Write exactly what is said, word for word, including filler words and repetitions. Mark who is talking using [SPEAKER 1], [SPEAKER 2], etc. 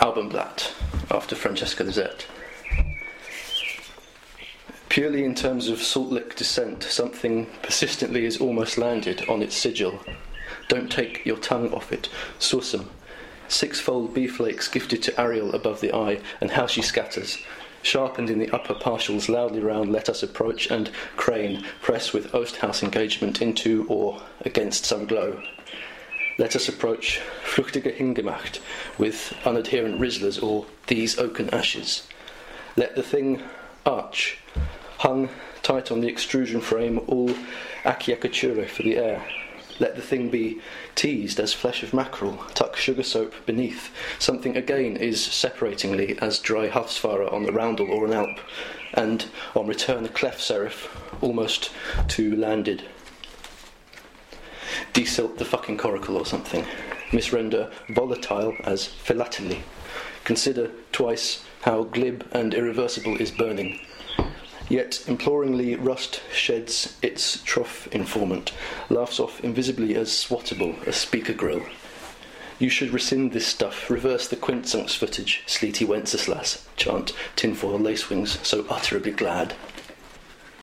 [SPEAKER 1] Albenblatt, after Francesca Lizette. Purely in terms of salt lick descent, something persistently is almost landed on its sigil. Don't take your tongue off it. Sursum. Six-fold bee-flakes gifted to Ariel above the eye, and how she scatters. Sharpened in the upper partials, loudly round, let us approach, and crane, press with Osthaus engagement into or against some glow. Let us approach, fruchtige hingemacht, with unadherent rizzlers or these oaken ashes. Let the thing arch, hung tight on the extrusion frame, all acciaccature for the air. Let the thing be teased as flesh of mackerel, tuck sugar soap beneath. Something again is separatingly as dry Hafsfara on the roundel or an Alp, and on return a clef serif, almost to landed. Desilt the fucking coracle or something. Misrender volatile as philately. Consider twice how glib and irreversible is burning. Yet imploringly rust sheds its trough informant, laughs off invisibly as swattable a speaker grill. You should rescind this stuff, reverse the quincunx footage, sleety Wenceslas, chant tinfoil lacewings, so utterly glad.